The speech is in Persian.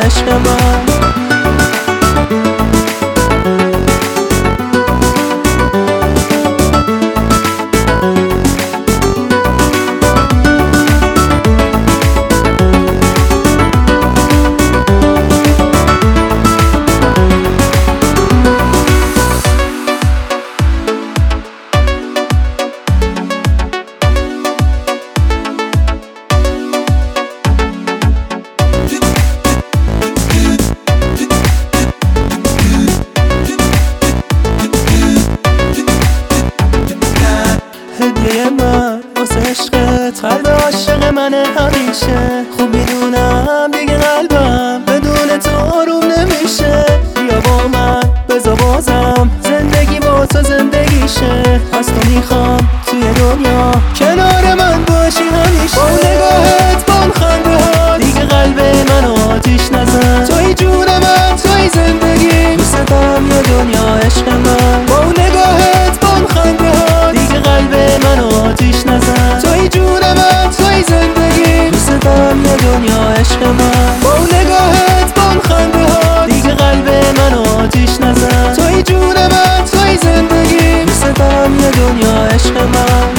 عشق من. هدیه من واسه عشقت، قلب عاشق منه همیشه. خوب میدونم دیگه قلبم بدون تو آروم نمیشه. بیا با من بذار بازم زندگی با تو زندگیشه. از تو میخوام توی دنیا کنار من باشی همیشه. با نگاهت با خنده ها دیگه قلب منو آتیش نزن. توی جون من توی زندگی، دوست دارم یه دنیا عشق من. با نگاهت با خنده ها دیگه قلب منو آتیش نزن. توی جون من توی زندگی، دوست دارم یه دنیا عشق من. با نگاهت با خنده ها دیگه قلب منو آتیش نزن. توی جون من توی زندگی، دوست دارم یه دنیا عشق من.